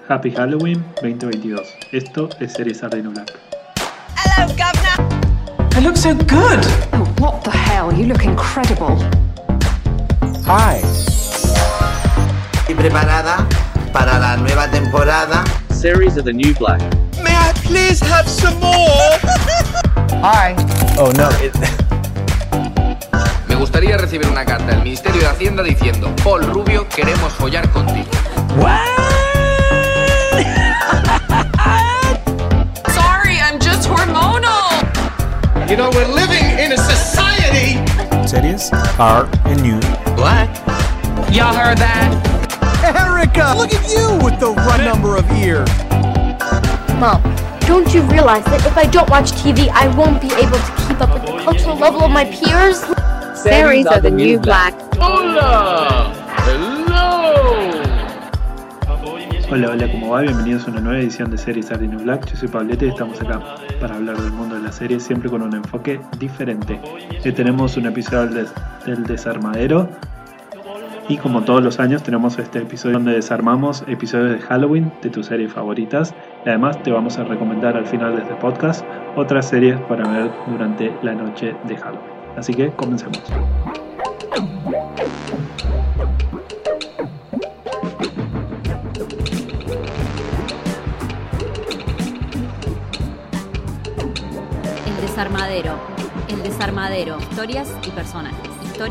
Happy Halloween 2022. Esto es Series Sardine Black. Hello, Governor. I look so good. Oh, what the hell? You look incredible. Hi. ¿Y preparada para la nueva temporada? Series of the New Black. May I please have some more? Hi. Oh no. Me gustaría recibir una carta del Ministerio de Hacienda diciendo: Paul Rubio, queremos follar contigo. Sorry, I'm just hormonal. You know, we're living in a society. Series are a new Black. Y'all heard that? Erica, look at you with the right number of ears. Mom, don't you realize that if I don't watch TV, I won't be able to keep up with the cultural level of my peers? Series of the New Black. Hola. Hello. Hola, ¿cómo va? Bienvenidos a una nueva edición de Series Sardine Black. Yo soy Pablete y estamos acá para hablar del mundo de la serie, siempre con un enfoque diferente. Hoy tenemos un episodio del desarmadero. Y como todos los años tenemos este episodio donde desarmamos episodios de Halloween de tus series favoritas. Y además te vamos a recomendar al final de este podcast otras series para ver durante la noche de Halloween. Así que comencemos. El desarmadero. Historias y personajes.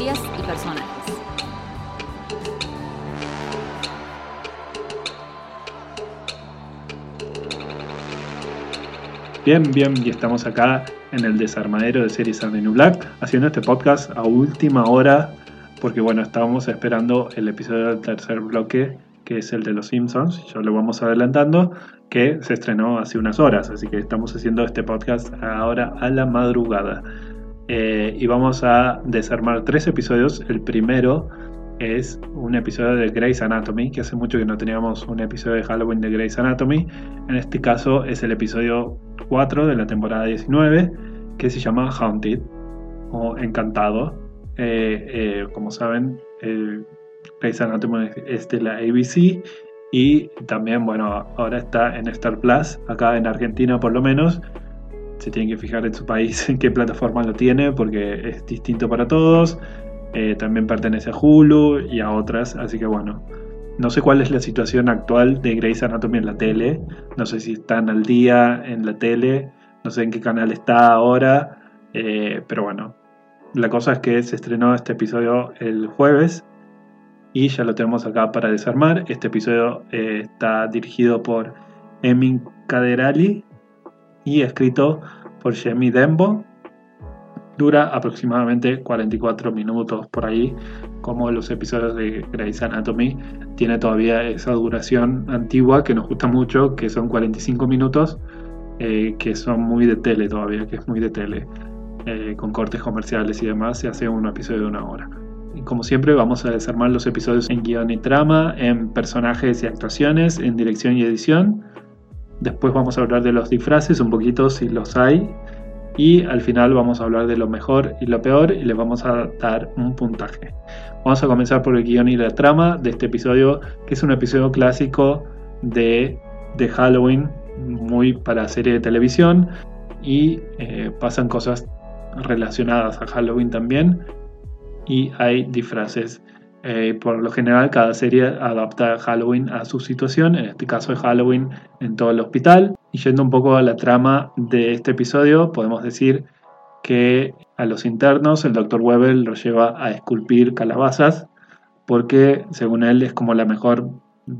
Bien, y estamos acá en el desarmadero de Series Sardine Black, haciendo este podcast a última hora, porque bueno, estábamos esperando el episodio del tercer bloque, que es el de Los Simpsons. Ya lo vamos adelantando, que se estrenó hace unas horas, así que estamos haciendo este podcast ahora a la madrugada. Y vamos a desarmar 3 episodios. El primero es un episodio de Grey's Anatomy, que hace mucho que no teníamos un episodio de Halloween de Grey's Anatomy. En este caso es el episodio 4 de la temporada 19, que se llama Haunted o Encantado. Como saben, Grey's Anatomy es de la ABC y también, bueno, ahora está en Star Plus, acá en Argentina por lo menos. Se tienen que fijar en su país en qué plataforma lo tiene, porque es distinto para todos. También pertenece a Hulu y a otras, así que bueno, no sé cuál es la situación actual de Grey's Anatomy en la tele, no sé si están al día en la tele, no sé en qué canal está ahora, pero bueno, la cosa es que se estrenó este episodio el jueves y ya lo tenemos acá para desarmar. Este episodio está dirigido por Emin Kaderali y escrito por Jamie Dembo. Dura aproximadamente 44 minutos por ahí, como los episodios de Grey's Anatomy. Tiene todavía esa duración antigua que nos gusta mucho, que son 45 minutos, que son muy de tele todavía, que es muy de tele. Con cortes comerciales y demás, se hace un episodio de 1 hora. Y como siempre vamos a desarmar los episodios en guión y trama, en personajes y actuaciones, en dirección y edición. Después vamos a hablar de los disfraces, un poquito si los hay. Y al final vamos a hablar de lo mejor y lo peor y les vamos a dar un puntaje. Vamos a comenzar por el guión y la trama de este episodio, que es un episodio clásico de Halloween, muy para serie de televisión. Y pasan cosas relacionadas a Halloween también. Y hay disfraces. Por lo general cada serie adapta Halloween a su situación. En este caso es Halloween en todo el hospital. Y yendo un poco a la trama de este episodio, podemos decir que a los internos el Dr. Weber los lleva a esculpir calabazas, porque según él es como la mejor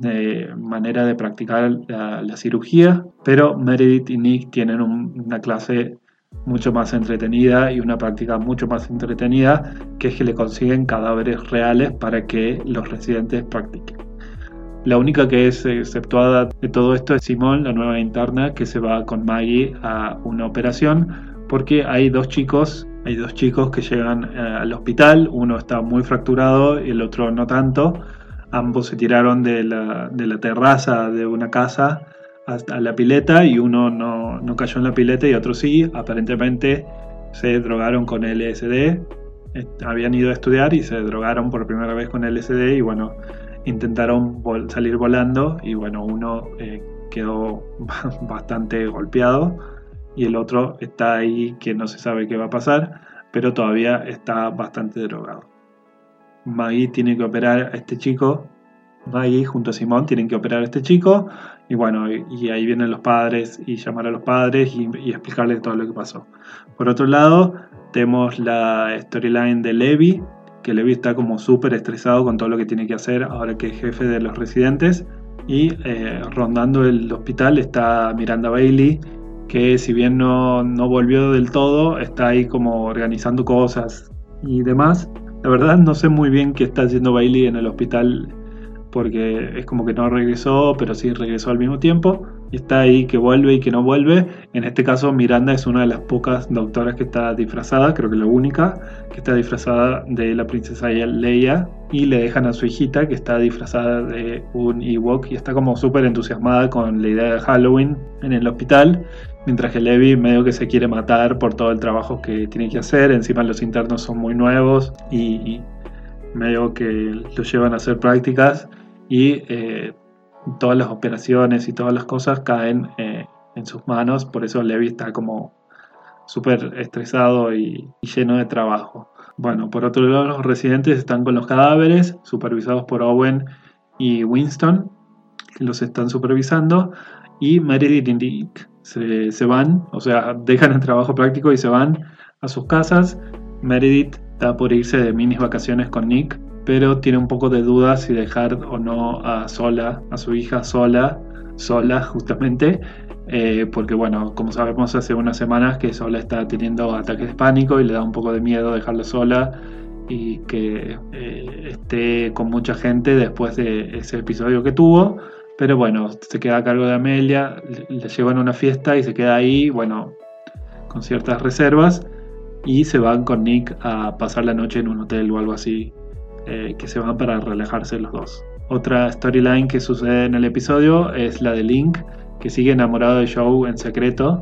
manera de practicar la cirugía. Pero Meredith y Nick tienen una clase mucho más entretenida y una práctica mucho más entretenida, que es que le consiguen cadáveres reales para que los residentes practiquen. La única que es exceptuada de todo esto es Simone, la nueva interna, que se va con Maggie a una operación, porque hay dos chicos que llegan al hospital. Uno está muy fracturado y el otro no tanto. Ambos se tiraron de la terraza de una casa a la pileta, y uno no cayó en la pileta y otro sí. Aparentemente se drogaron con LSD, habían ido a estudiar y se drogaron por primera vez con LSD, y bueno, intentaron salir volando y bueno, uno quedó bastante golpeado y el otro está ahí que no se sabe qué va a pasar, pero todavía está bastante drogado. Maggie tiene que operar a este chico. Maggie junto a Simón tienen que operar a este chico y bueno, y ahí vienen los padres y llamar a los padres y explicarles todo lo que pasó. Por otro lado, tenemos la storyline de Levi, que Levi está como súper estresado con todo lo que tiene que hacer ahora que es jefe de los residentes, y rondando el hospital está Miranda Bailey, que si bien no volvió del todo, está ahí como organizando cosas y demás. La verdad no sé muy bien qué está haciendo Bailey en el hospital, porque es como que no regresó, pero sí regresó al mismo tiempo. Y está ahí que vuelve y que no vuelve. En este caso Miranda es una de las pocas doctoras que está disfrazada, creo que la única, que está disfrazada de la princesa Leia. Y le dejan a su hijita que está disfrazada de un Ewok y está como súper entusiasmada con la idea de Halloween en el hospital. Mientras que Levi medio que se quiere matar por todo el trabajo que tiene que hacer. Encima los internos son muy nuevos y medio que los llevan a hacer prácticas y todas las operaciones y todas las cosas caen en sus manos. Por eso Levi está como súper estresado y lleno de trabajo. Bueno, por otro lado los residentes están con los cadáveres supervisados por Owen y Winston, que los están supervisando, y Meredith y Nick se van, o sea, dejan el trabajo práctico y se van a sus casas. Meredith está por irse de minis vacaciones con Nick, pero tiene un poco de dudas si dejar o no a su hija sola justamente, porque bueno, como sabemos hace unas semanas que Sola está teniendo ataques de pánico y le da un poco de miedo dejarla sola y que esté con mucha gente después de ese episodio que tuvo. Pero bueno, se queda a cargo de Amelia, le llevan a una fiesta y se queda ahí, bueno, con ciertas reservas, y se van con Nick a pasar la noche en un hotel o algo así, que se van para relajarse los dos. Otra storyline que sucede en el episodio es la de Link, que sigue enamorado de Joe en secreto,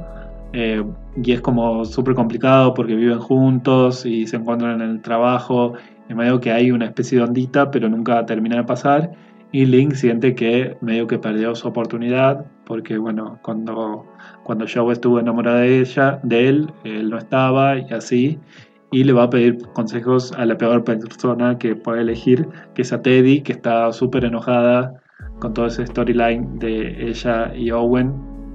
y es como súper complicado porque viven juntos y se encuentran en el trabajo, y medio que hay una especie de ondita, pero nunca termina de pasar. Y Link siente que medio que perdió su oportunidad, porque bueno, cuando Joe estuvo enamorada de él no estaba y así, y le va a pedir consejos a la peor persona que puede elegir, que es a Teddy, que está súper enojada con todo ese storyline de ella y Owen,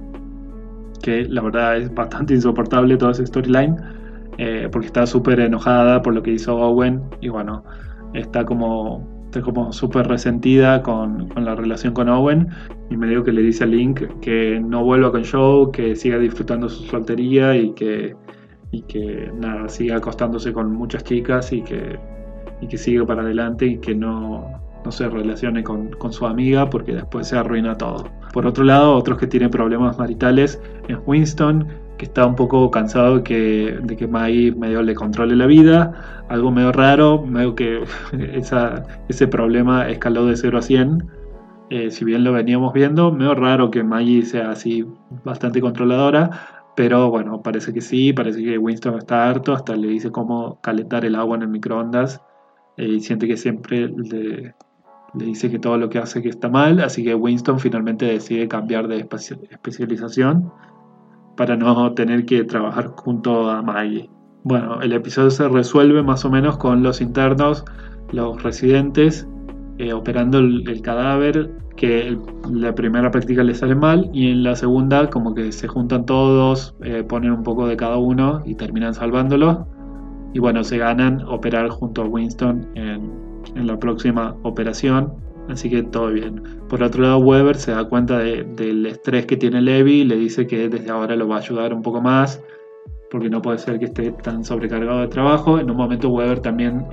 que la verdad es bastante insoportable todo ese storyline, porque está súper enojada por lo que hizo Owen, y bueno, está como súper resentida con la relación con Owen, y medio que le dice a Link que no vuelva con Joe, que siga disfrutando su soltería y que nada, siga acostándose con muchas chicas y que siga para adelante y que no se relacione con su amiga, porque después se arruina todo. Por otro lado, otros que tienen problemas maritales es Winston, que está un poco cansado de que Maggie medio le controle la vida, algo medio raro, medio que ese problema escaló de 0 a 100, si bien lo veníamos viendo, medio raro que Maggie sea así bastante controladora, pero bueno, parece que sí, parece que Winston está harto, hasta le dice cómo calentar el agua en el microondas, y siente que siempre le dice que todo lo que hace que está mal, así que Winston finalmente decide cambiar de especialización para no tener que trabajar junto a Maggie. Bueno, el episodio se resuelve más o menos con los internos, los residentes, operando el cadáver, que la primera práctica les sale mal y en la segunda como que se juntan todos, ponen un poco de cada uno y terminan salvándolo. Y bueno, se ganan operar junto a Winston en la próxima operación. Así que todo bien. Por otro lado, Weber se da cuenta del estrés que tiene Levi y le dice que desde ahora lo va a ayudar un poco más, porque no puede ser que esté tan sobrecargado de trabajo. En un momento Weber también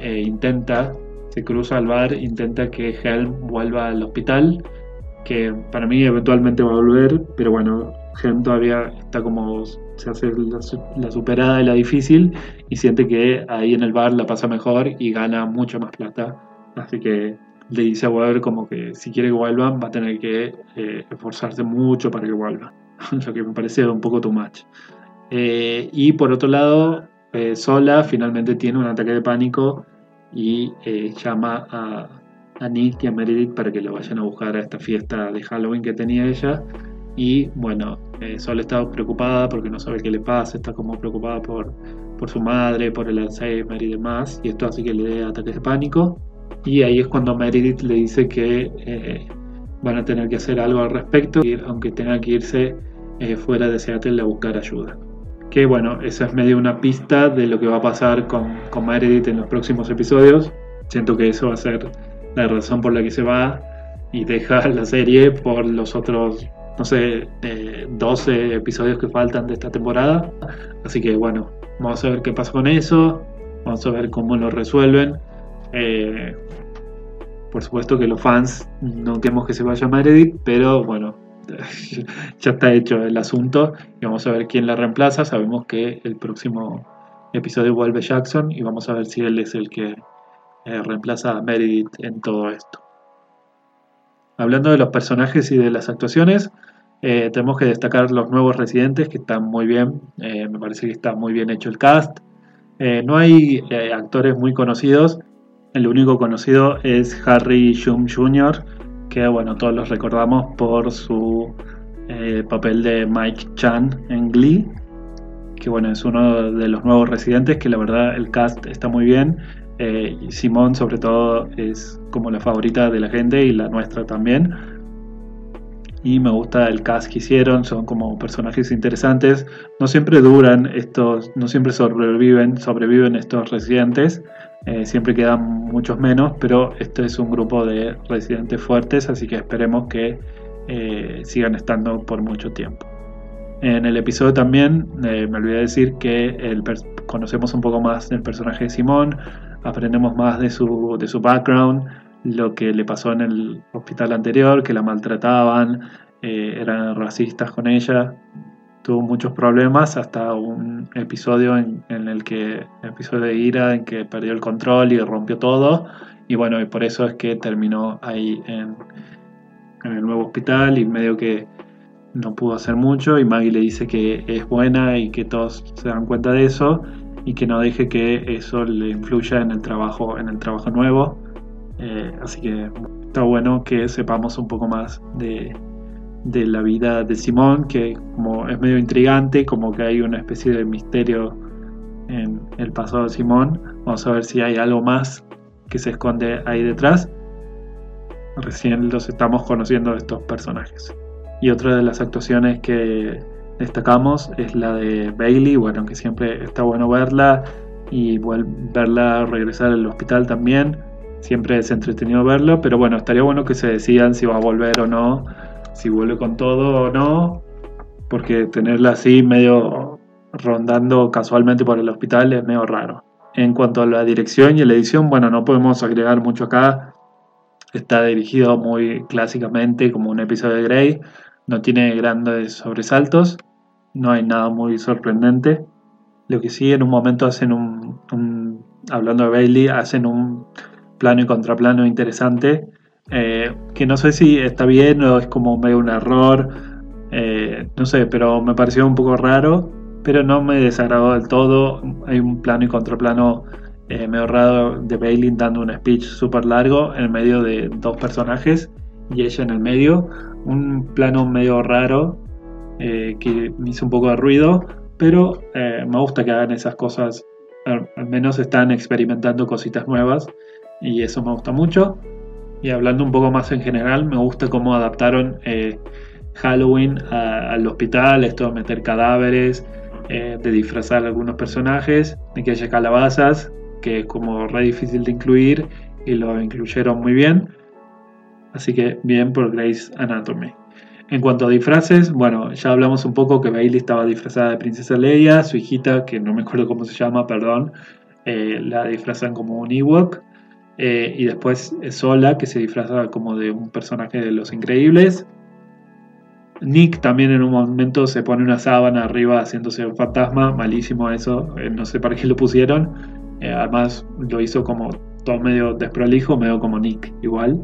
se cruza al bar, intenta que Helm vuelva al hospital, que para mí eventualmente va a volver, pero bueno, Helm todavía está como, se hace la superada y la difícil, y siente que ahí en el bar la pasa mejor y gana mucho más plata. Así que le dice a Weber como que si quiere que vuelvan va a tener que esforzarse mucho para que vuelvan, lo que me parece un poco too much. Y por otro lado, Sola finalmente tiene un ataque de pánico y llama a Nick y a Meredith para que lo vayan a buscar a esta fiesta de Halloween que tenía ella. Y bueno, Sol está preocupada porque no sabe qué le pasa, está como preocupada por su madre, por el Alzheimer y demás, y esto hace que le dé ataques de pánico. Y ahí es cuando Meredith le dice que van a tener que hacer algo al respecto, aunque tenga que irse fuera de Seattle a buscar ayuda. Que bueno, esa es medio una pista de lo que va a pasar con Meredith en los próximos episodios. Siento que eso va a ser la razón por la que se va y deja la serie por los otros, no sé, 12 episodios que faltan de esta temporada. Así que bueno, vamos a ver qué pasa con eso, vamos a ver cómo lo resuelven. Por supuesto que los fans no queremos que se vaya Meredith, pero bueno, ya está hecho el asunto y vamos a ver quién la reemplaza. Sabemos que el próximo episodio vuelve Jackson y vamos a ver si él es el que reemplaza a Meredith en todo esto. Hablando de los personajes y de las actuaciones, tenemos que destacar los nuevos residentes que están muy bien. Me parece que está muy bien hecho el cast. No hay actores muy conocidos. El único conocido es Harry Shum Jr., que bueno, todos los recordamos por su papel de Mike Chan en Glee, que bueno, es uno de los nuevos residentes, que la verdad el cast está muy bien. Simone sobre todo es como la favorita de la gente y la nuestra también, y me gusta el cast que hicieron, son como personajes interesantes. No siempre duran estos, no siempre sobreviven estos residentes, siempre quedan muchos menos, pero este es un grupo de residentes fuertes, así que esperemos que sigan estando por mucho tiempo. En el episodio también me olvidé decir que conocemos un poco más del personaje de Simone, aprendemos más de su background, lo que le pasó en el hospital anterior, que la maltrataban, eran racistas con ella, tuvo muchos problemas hasta un episodio episodio de ira en que perdió el control y rompió todo, y bueno, y por eso es que terminó ahí en el nuevo hospital y medio que no pudo hacer mucho, y Maggie le dice que es buena y que todos se dan cuenta de eso y que no deje que eso le influya en el trabajo nuevo. Así que está bueno que sepamos un poco más de la vida de Simone, que como es medio intrigante, como que hay una especie de misterio en el pasado de Simone. Vamos a ver si hay algo más que se esconde ahí detrás. Recién los estamos conociendo estos personajes. Y otra de las actuaciones que destacamos es la de Bailey, bueno, que siempre está bueno verla y verla regresar al hospital también. Siempre es entretenido verlo, pero bueno, estaría bueno que se decidan si va a volver o no, si vuelve con todo o no, porque tenerla así medio rondando casualmente por el hospital es medio raro. En cuanto a la dirección y la edición, bueno, no podemos agregar mucho acá. Está dirigido muy clásicamente como un episodio de Grey, no tiene grandes sobresaltos, no hay nada muy sorprendente. Lo que sí, en un momento hacen hablando de Bailey, hacen un plano y contraplano interesante, que no sé si está bien o es como medio un error, no sé, pero me pareció un poco raro, pero no me desagradó del todo. Hay un plano y contraplano medio raro de Bailey dando un speech súper largo en medio de dos personajes y ella en el medio, un plano medio raro que me hizo un poco de ruido, pero me gusta que hagan esas cosas, al menos están experimentando cositas nuevas y eso me gusta mucho. Y hablando un poco más en general, me gusta cómo adaptaron Halloween al hospital, esto de meter cadáveres, de disfrazar a algunos personajes, de que haya calabazas, que es como re difícil de incluir y lo incluyeron muy bien, así que bien por Grey's Anatomy. En cuanto a disfraces, bueno, ya hablamos un poco que Bailey estaba disfrazada de Princesa Leia, su hijita, que no me acuerdo cómo se llama, perdón, la disfrazan como un Ewok, y después Sola, que se disfraza como de un personaje de Los Increíbles. Nick también en un momento se pone una sábana arriba haciéndose un fantasma, malísimo eso, no sé para qué lo pusieron, además lo hizo como todo medio desprolijo, medio como Nick igual.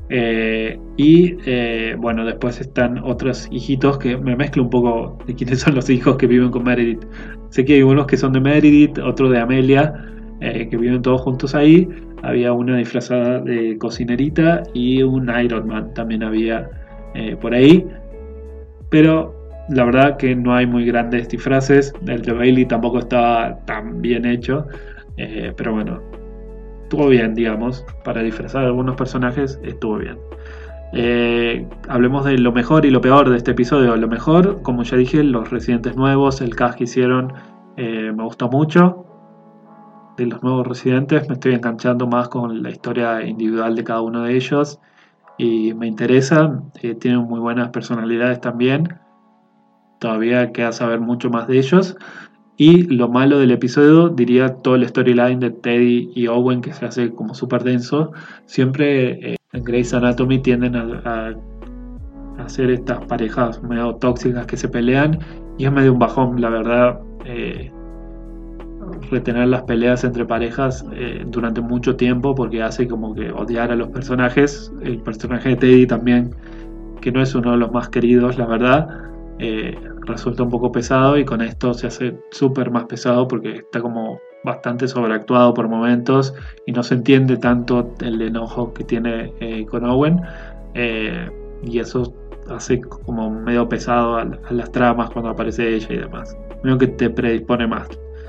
Bueno, después están otros hijitos que me mezclo un poco de quiénes son los hijos que viven con Meredith. Sé que hay unos que son de Meredith, otros de Amelia, que viven todos juntos ahí. Había una disfrazada de cocinerita y un Iron Man también había por ahí. Pero la verdad que no hay muy grandes disfraces. El de Bailey tampoco estaba tan bien hecho. Pero bueno, estuvo bien, digamos. Para disfrazar a algunos personajes estuvo bien. Hablemos de lo mejor y lo peor de este episodio. Lo mejor, como ya dije, los residentes nuevos, el cast que hicieron me gustó mucho. De los nuevos residentes me estoy enganchando más con la historia individual de cada uno de ellos y me interesa. Tienen muy buenas personalidades también. Todavía queda saber mucho más de ellos. Y lo malo del episodio, diría todo el storyline de Teddy y Owen, que se hace como súper denso. Siempre en Grey's Anatomy tienden a hacer estas parejas medio tóxicas que se pelean, y es medio un bajón, la verdad, retener las peleas entre parejas durante mucho tiempo, porque hace como que odiar a los personajes. El personaje de Teddy también, que no es uno de los más queridos, la verdad, resulta un poco pesado, y con esto se hace súper más pesado porque está como bastante sobreactuado por momentos y no se entiende tanto el enojo que tiene con Owen, y eso hace como medio pesado a las tramas cuando aparece ella y demás, medio que te predispone más.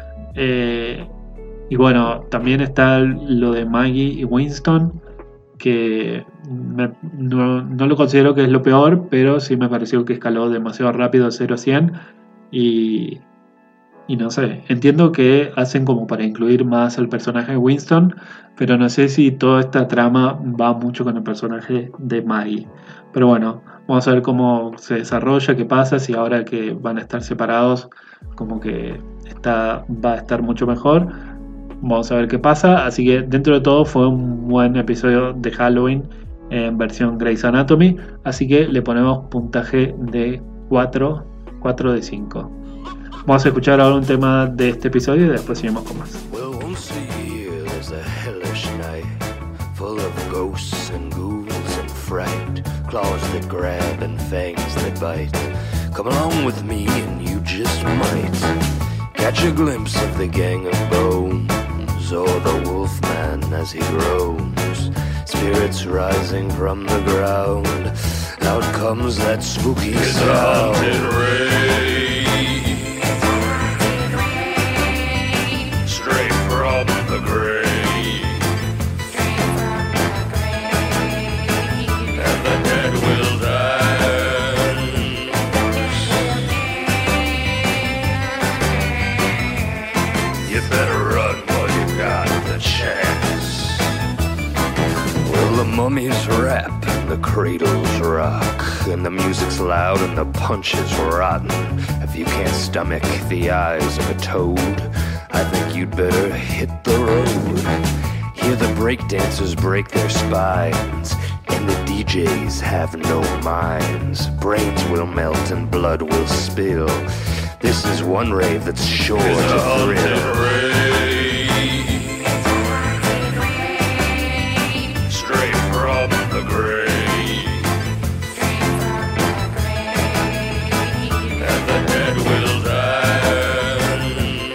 Y bueno, también está lo de Maggie y Winston, que no lo considero que es lo peor, pero sí me pareció que escaló demasiado rápido de 0 a 100 y no sé, entiendo que hacen como para incluir más al personaje de Winston, pero no sé si toda esta trama va mucho con el personaje de Maggie. Pero bueno, vamos a ver cómo se desarrolla, qué pasa, si ahora que van a estar separados como que va a estar mucho mejor. Vamos a ver qué pasa. Así que dentro de todo fue un buen episodio de Halloween en versión Grey's Anatomy. Así que le ponemos puntaje de 4 de 5. Vamos a escuchar ahora un tema de este episodio y después seguimos con más. Well, once a year there's a hellish night, full of ghosts and ghouls and fright, claws that grab and fangs that bite. Come along with me and you just might catch a glimpse of the gang of bones, or the wolfman as he groans, spirits rising from the ground. Out comes that spooky sound. Straight from the grave. And the dead will dance. You better run while you got the chance. Well, the mummies rap and the cradles rock, and the music's loud and the punch is rotten. If you can't stomach the eyes of a toad, I think you'd better hit the road. Hear the breakdancers break their spines, and the DJs have no minds. Brains will melt and blood will spill. This is one rave that's sure to thrill. Straight from the grave. And the dead will dance.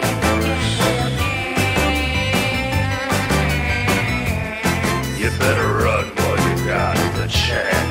You better run while you got the chance.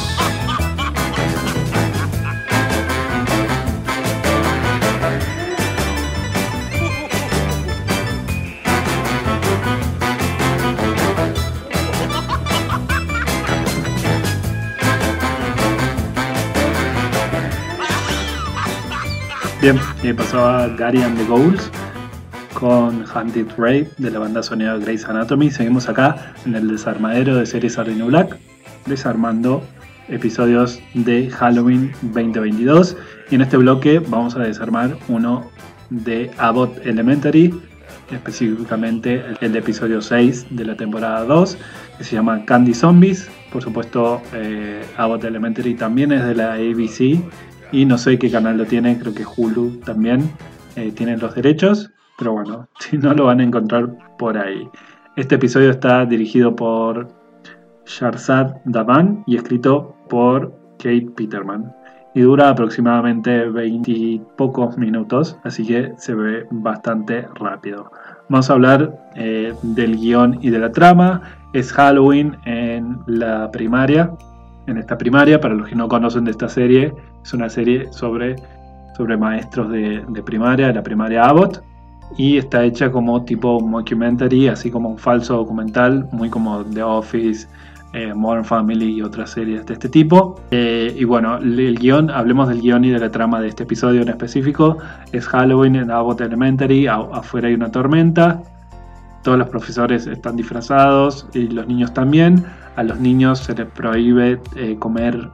Bien, pasaba Gary and the Ghouls con Haunted Rave de la banda sonora Grey's Anatomy. Seguimos acá en el desarmadero de series Are the New Black, desarmando episodios de Halloween 2022. Y en este bloque vamos a desarmar uno de Abbott Elementary, específicamente el episodio 6 de la temporada 2, que se llama Candy Zombies. Por supuesto, Abbott Elementary también es de la ABC y no sé qué canal lo tiene, creo que Hulu también tiene los derechos, pero bueno, si no lo van a encontrar por ahí. Este episodio está dirigido por Shahrzad Daman y escrito por Kate Peterman. y dura aproximadamente 20 y pocos minutos, así que se ve bastante rápido. Vamos a hablar del guión y de la trama. Es Halloween en la primaria. En esta primaria, para los que no conocen de esta serie, es una serie sobre maestros de primaria, de la primaria Abbott, y está hecha como tipo mockumentary, así como un falso documental, muy como The Office, Modern Family y otras series de este tipo. Y bueno, el guión, hablemos del guión y de la trama de este episodio en específico. Es Halloween en Abbott Elementary, afuera hay una tormenta, todos los profesores están disfrazados y los niños también. A los niños se les prohíbe comer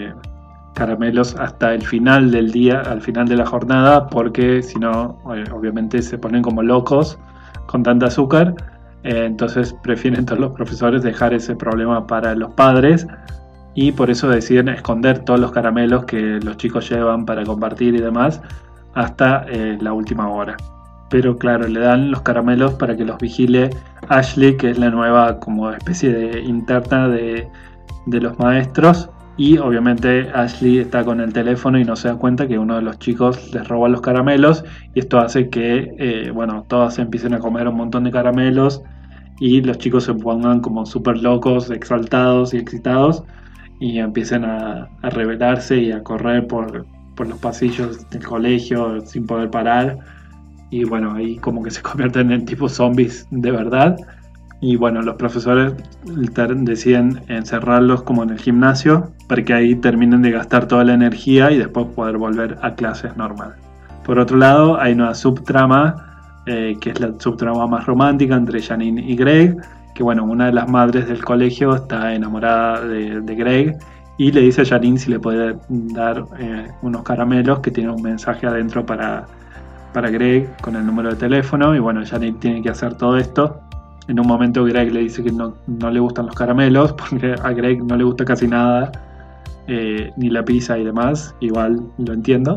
caramelos hasta el final del día, al final de la jornada, porque si no, obviamente se ponen como locos con tanta azúcar. Entonces prefieren todos los profesores dejar ese problema para los padres y por eso deciden esconder todos los caramelos que los chicos llevan para compartir y demás hasta la última hora. Pero claro, le dan los caramelos para que los vigile Ashley, que es la nueva como especie de interna de los maestros, y obviamente Ashley está con el teléfono y no se da cuenta que uno de los chicos les roba los caramelos, y esto hace que todos empiecen a comer un montón de caramelos y los chicos se pongan como súper locos, exaltados y excitados y empiecen a rebelarse y a correr por los pasillos del colegio sin poder parar. Y bueno, ahí como que se convierten en tipo zombies de verdad. Y bueno, los profesores deciden encerrarlos como en el gimnasio para que ahí terminen de gastar toda la energía y después poder volver a clases normal. Por otro lado, hay una subtrama, que es la subtrama más romántica entre Janine y Greg, que bueno, una de las madres del colegio está enamorada de Greg y le dice a Janine si le puede dar unos caramelos que tienen un mensaje adentro para Greg con el número de teléfono. Y bueno, Janine tiene que hacer todo esto. En un momento Greg le dice que no le gustan los caramelos, porque a Greg no le gusta casi nada, ni la pizza y demás, igual lo entiendo.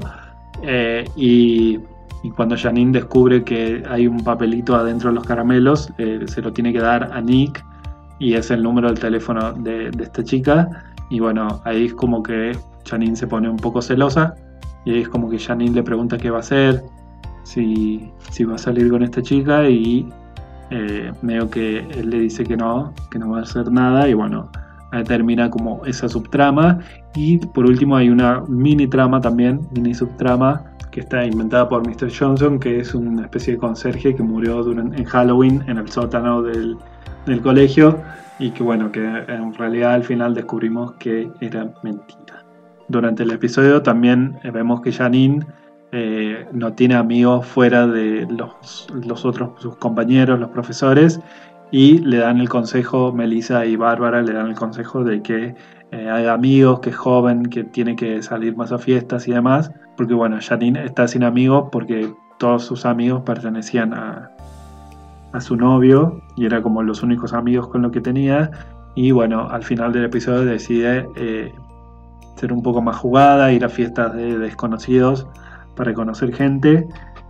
Y cuando Janine descubre que hay un papelito adentro de los caramelos, se lo tiene que dar a Nick, y es el número del teléfono de esta chica. Y bueno, ahí es como que Janine se pone un poco celosa, y ahí es como que Janine le pregunta qué va a hacer, si va a salir con esta chica, y medio que él le dice que no va a hacer nada. Y bueno, ahí termina como esa subtrama. Y por último hay una mini trama también, mini subtrama, que está inventada por Mr. Johnson, que es una especie de conserje que murió en Halloween en el sótano del colegio, y que bueno, que en realidad al final descubrimos que era mentira. Durante el episodio también vemos que Janine no tiene amigos fuera de los otros, sus compañeros, los profesores, y le dan el consejo, Melissa y Bárbara le dan el consejo de que haga amigos, que es joven, que tiene que salir más a fiestas y demás, porque bueno, Janine está sin amigos porque todos sus amigos pertenecían a su novio y era como los únicos amigos con los que tenía. Y bueno, al final del episodio decide ser un poco más jugada, ir a fiestas de desconocidos para conocer gente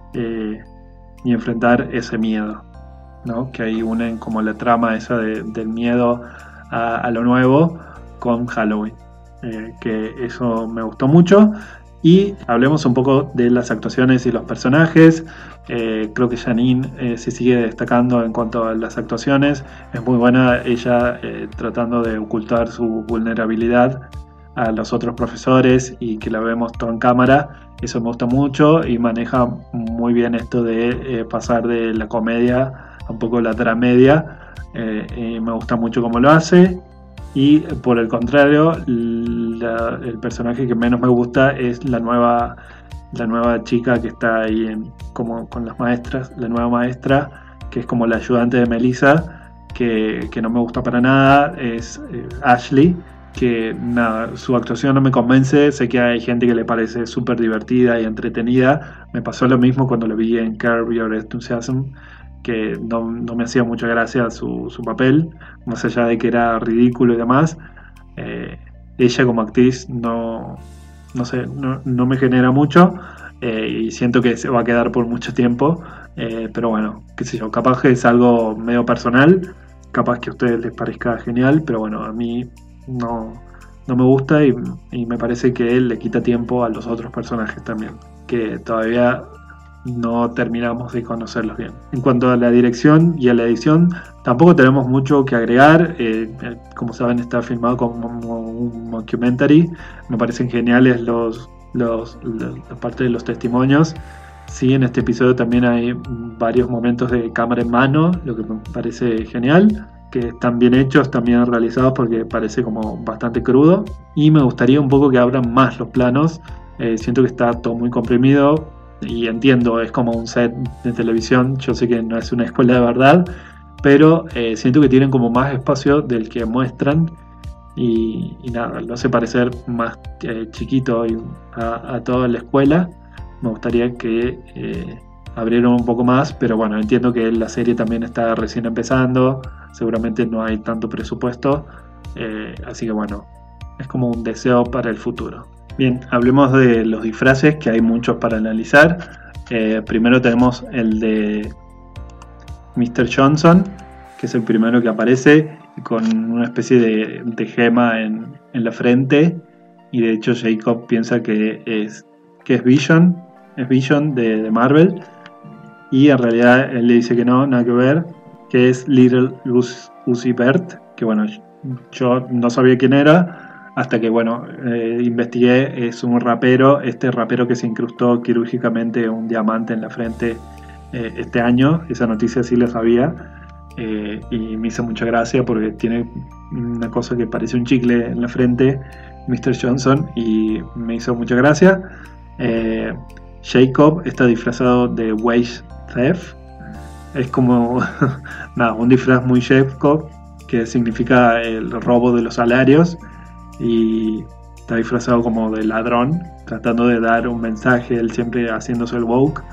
y enfrentar ese miedo, ¿no? Que ahí unen como la trama esa del miedo a lo nuevo con Halloween, que eso me gustó mucho. Y hablemos un poco de las actuaciones y los personajes. Creo que Janine se sigue destacando en cuanto a las actuaciones. Es muy buena ella tratando de ocultar su vulnerabilidad a los otros profesores y que la vemos todo en cámara. Eso me gusta mucho y maneja muy bien esto de pasar de la comedia a un poco la tramedia. Me gusta mucho cómo lo hace. Y por el contrario, el personaje que menos me gusta es la nueva chica que está ahí como con las maestras, la nueva maestra, que es como la ayudante de Melissa, que no me gusta para nada, es Ashley, que nada, su actuación no me convence. Sé que hay gente que le parece súper divertida y entretenida. Me pasó lo mismo cuando lo vi en Curb Your Enthusiasm, que no me hacía mucha gracia su papel, más allá de que era ridículo y demás. Ella como actriz no me genera mucho, y siento que se va a quedar por mucho tiempo, pero bueno, qué sé yo, capaz que es algo medio personal, capaz que a ustedes les parezca genial, pero bueno, a mí no no me gusta y me parece que él le quita tiempo a los otros personajes también, que todavía no terminamos de conocerlos bien. En cuanto a la dirección y a la edición, tampoco tenemos mucho que agregar. Como saben, está filmado como un documentary. Me parecen geniales la parte de los testimonios. Sí, en este episodio también hay varios momentos de cámara en mano, lo que me parece genial, que están bien hechos, están bien realizados, porque parece como bastante crudo. Y me gustaría un poco que abran más los planos. Siento que está todo muy comprimido. Y entiendo, es como un set de televisión, yo sé que no es una escuela de verdad, pero siento que tienen como más espacio del que muestran y nada, lo hace parecer más chiquito a toda la escuela. Me gustaría que abrieran un poco más, pero bueno, entiendo que la serie también está recién empezando, seguramente no hay tanto presupuesto, así que bueno, es como un deseo para el futuro. Bien, hablemos de los disfraces, que hay muchos para analizar. Primero tenemos el de Mr. Johnson, que es el primero que aparece con una especie de gema en la frente, y de hecho Jacob piensa que es Vision, de Marvel, y en realidad él le dice que no, nada que ver, que es Little Uzi Vert, que bueno, yo no sabía quién era, hasta que bueno, investigué. Es un rapero, que se incrustó quirúrgicamente un diamante en la frente este año. Esa noticia sí la sabía, y me hizo mucha gracia porque tiene una cosa que parece un chicle en la frente, Mr. Johnson, y me hizo mucha gracia. Jacob está disfrazado de wage theft, es como nada, un disfraz muy Jacob, que significa el robo de los salarios, y está disfrazado como de ladrón, tratando de dar un mensaje, él siempre haciéndose el woke.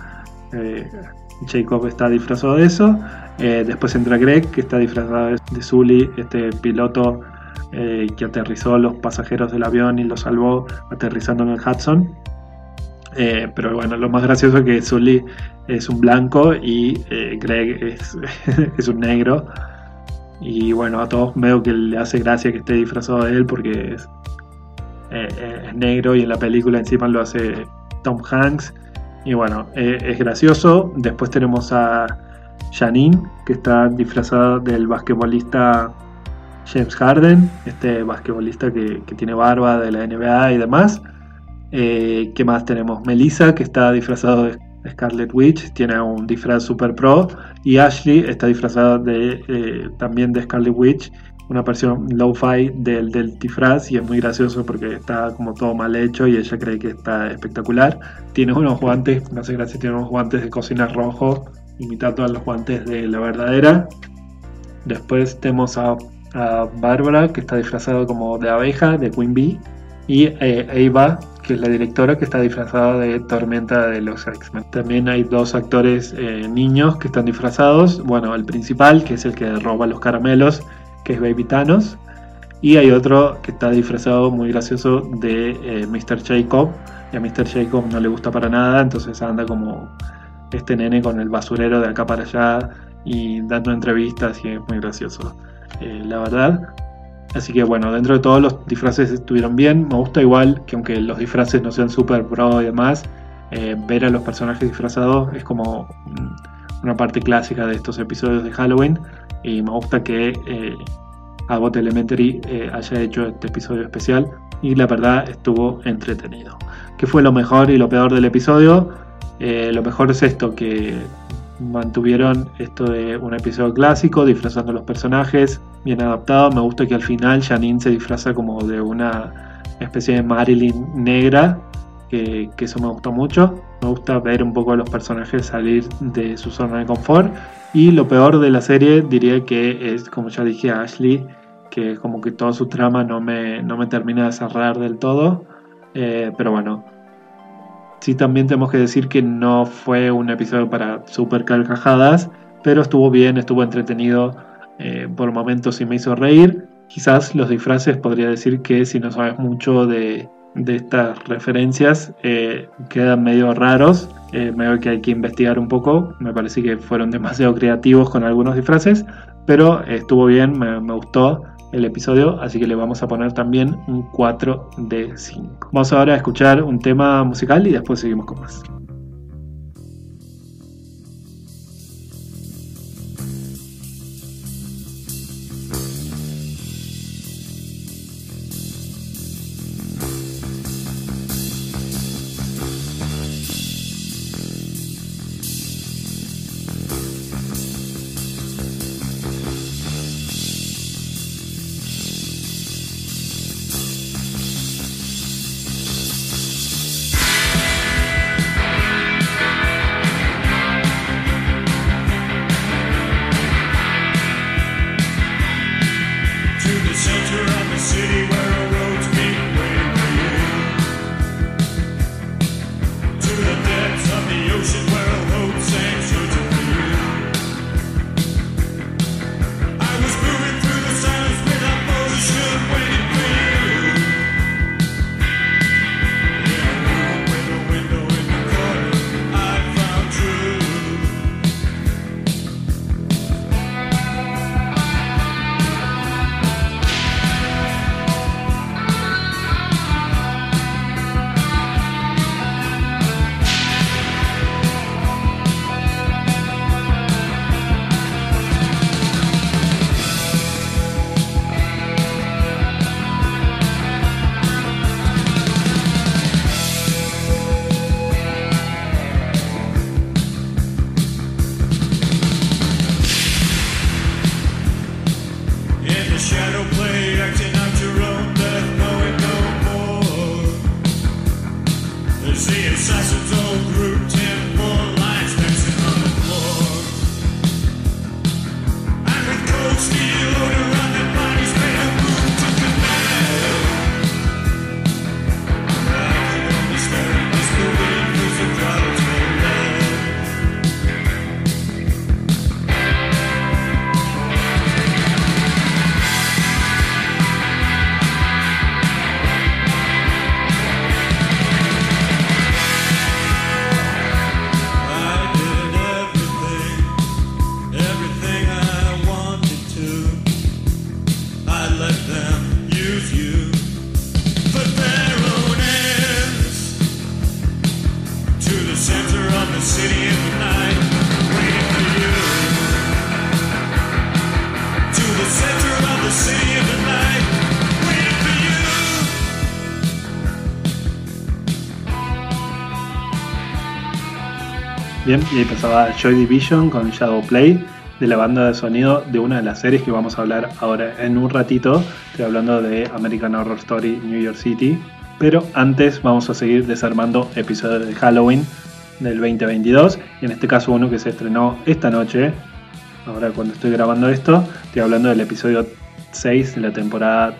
Jacob está disfrazado de eso. Después entra Greg, que está disfrazado de Sully, este piloto que aterrizó a los pasajeros del avión y los salvó aterrizando en el Hudson. Pero bueno, lo más gracioso es que Sully es un blanco y Greg es un negro. Y bueno, a todos veo que le hace gracia que esté disfrazado de él, porque es negro, y en la película encima lo hace Tom Hanks. Y bueno, es gracioso. Después tenemos a Janine, que está disfrazada del basquetbolista James Harden, este basquetbolista que tiene barba de la NBA y demás. ¿Qué más tenemos? Melissa, que está disfrazado de Scarlet Witch, tiene un disfraz super pro, y Ashley está disfrazada también de Scarlet Witch, una versión lo-fi del disfraz, y es muy gracioso porque está como todo mal hecho y ella cree que está espectacular. Tiene unos guantes, me hace gracia, tiene unos guantes de cocina rojos, imitando a los guantes de la verdadera. Después tenemos a Bárbara, que está disfrazada como de abeja, de Queen Bee, y Ava, que es la directora, que está disfrazada de Tormenta de los X-Men. También hay dos actores niños que están disfrazados. Bueno, el principal, que es el que roba los caramelos, que es Baby Thanos. Y hay otro que está disfrazado, muy gracioso, de Mr. Jacob. Y a Mr. Jacob no le gusta para nada, entonces anda como este nene con el basurero de acá para allá y dando entrevistas, y es muy gracioso, la verdad. Así que bueno, dentro de todos los disfraces estuvieron bien. Me gusta igual que, aunque los disfraces no sean super pro y demás, ver a los personajes disfrazados es como una parte clásica de estos episodios de Halloween, y me gusta que Abbott Elementary haya hecho este episodio especial, y la verdad estuvo entretenido. ¿Qué fue lo mejor y lo peor del episodio? Lo mejor es esto, que mantuvieron esto de un episodio clásico, disfrazando a los personajes, bien adaptado. Me gusta que al final Janine se disfraza como de una especie de Marilyn negra, que eso me gustó mucho. Me gusta ver un poco a los personajes salir de su zona de confort. Y lo peor de la serie diría que es, como ya dije, a Ashley, que como que toda su trama no me termina de cerrar del todo, pero bueno. Sí, también tenemos que decir que no fue un episodio para super carcajadas, pero estuvo bien, estuvo entretenido, por momentos sí me hizo reír. Quizás los disfraces, podría decir que si no sabes mucho de estas referencias, quedan medio raros, medio que hay que investigar un poco. Me parece que fueron demasiado creativos con algunos disfraces, pero estuvo bien, me gustó. el episodio, así que le vamos a poner también un 4 de 5. Vamos ahora a escuchar un tema musical y después seguimos con más. Bien, y ahí pasaba Joy Division con Shadow Play, de la banda de sonido de una de las series que vamos a hablar ahora en un ratito. Estoy hablando de American Horror Story New York City. Pero antes vamos a seguir desarmando episodios de Halloween del 2022. Y en este caso uno que se estrenó esta noche. Ahora cuando estoy grabando esto, estoy hablando del episodio 6 de la temporada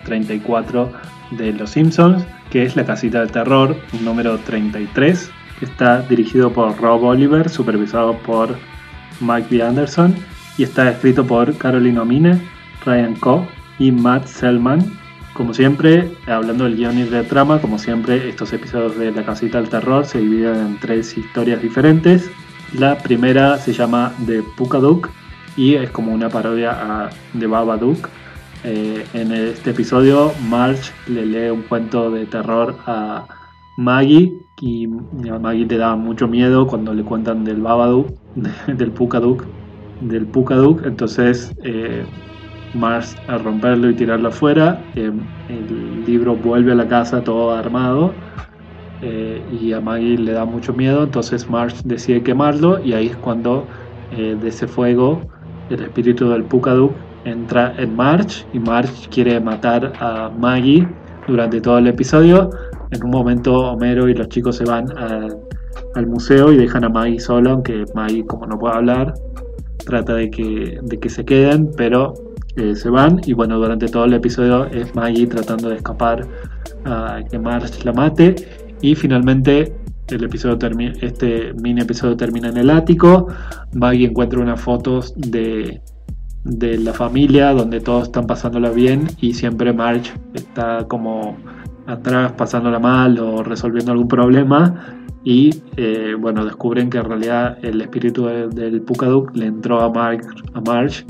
34 de Los Simpsons, que es La Casita del Terror, número 33. Que está dirigido por Rob Oliver, supervisado por Mike B. Anderson y está escrito por Caroline Omine, Ryan Coe y Matt Selman. Como siempre, hablando del guion y de trama, como siempre, estos episodios de La Casita del Terror se dividen en 3 historias diferentes. La primera se llama The Pookadook y es como una parodia de Babadook. En este episodio, Marge le lee un cuento de terror a Maggie y a Maggie le da mucho miedo cuando le cuentan del Babadook, del Pookadook. Entonces Marge, a romperlo y tirarlo afuera, el libro vuelve a la casa todo armado y a Maggie le da mucho miedo. Entonces Marge decide quemarlo y ahí es cuando de ese fuego el espíritu del Pookadook entra en Marge y Marge quiere matar a Maggie durante todo el episodio. En un momento Homero y los chicos se van al museo y dejan a Maggie solo, aunque Maggie, como no puede hablar, trata de que se queden, pero se van. Y bueno, durante todo el episodio es Maggie tratando de escapar a que Marge la mate. Y finalmente este mini episodio termina en el ático. Maggie encuentra unas fotos de la familia donde todos están pasándola bien y siempre Marge está como atrás pasándola mal o resolviendo algún problema. Y descubren que en realidad el espíritu del Pookadook le entró a Marge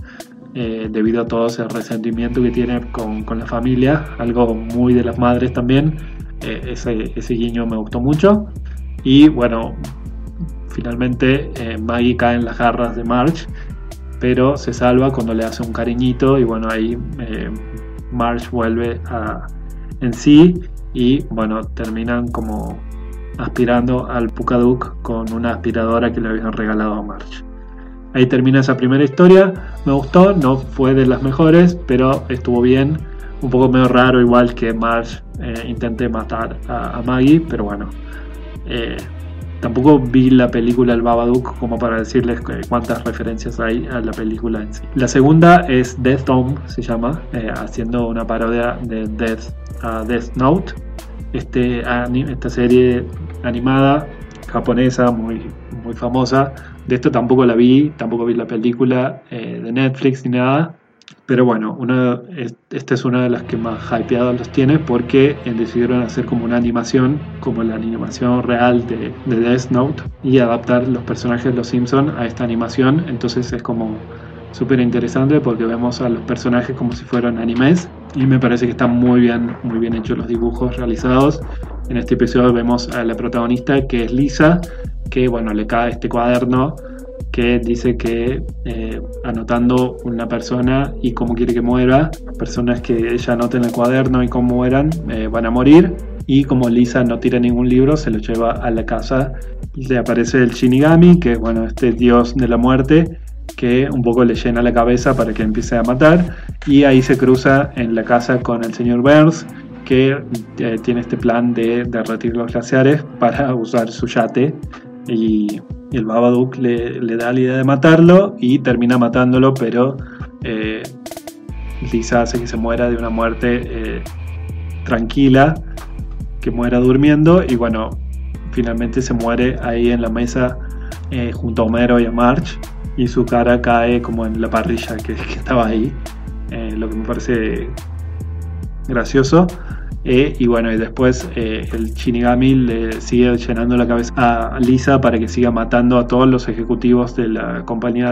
debido a todo ese resentimiento que tiene con la familia, algo muy de las madres también. Ese guiño me gustó mucho. Y bueno, finalmente Maggie cae en las garras de Marge, pero se salva cuando le hace un cariñito, y bueno, ahí Marge vuelve en sí, y bueno, terminan como aspirando al Pukaduck con una aspiradora que le habían regalado a Marge. Ahí termina esa primera historia. Me gustó, no fue de las mejores, pero estuvo bien. Un poco medio raro igual que Marge intente matar a Maggie, pero bueno, tampoco vi la película El Babadook como para decirles cuántas referencias hay a la película en sí. La segunda es Death Dome, se llama, haciendo una parodia de Death Note, esta serie animada japonesa muy, muy famosa. De esto tampoco vi la película de Netflix ni nada. Pero bueno, esta es una de las que más hypeados los tiene, porque decidieron hacer como una animación, como la animación real de Death Note, y adaptar los personajes de los Simpsons a esta animación. Entonces es como súper interesante porque vemos a los personajes como si fueran animes, y me parece que están muy bien hechos los dibujos realizados. En este episodio vemos a la protagonista, que es Lisa, que bueno, le cae este cuaderno que dice que anotando una persona y cómo quiere que muera, personas que ella anote en el cuaderno y cómo mueran, van a morir. Y como Lisa no tira ningún libro, se lo lleva a la casa. Le aparece el Shinigami, que es bueno, este dios de la muerte, que un poco le llena la cabeza para que empiece a matar. Y ahí se cruza en la casa con el señor Burns, que tiene este plan de derretir los glaciares para usar su yate. Y el Babadook le da la idea de matarlo y termina matándolo, pero Lisa hace que se muera de una muerte tranquila, que muera durmiendo, y bueno, finalmente se muere ahí en la mesa junto a Homero y a Marge, y su cara cae como en la parrilla que estaba ahí, lo que me parece gracioso. Y bueno, y después el Shinigami le sigue llenando la cabeza a Lisa para que siga matando a todos los ejecutivos de la compañía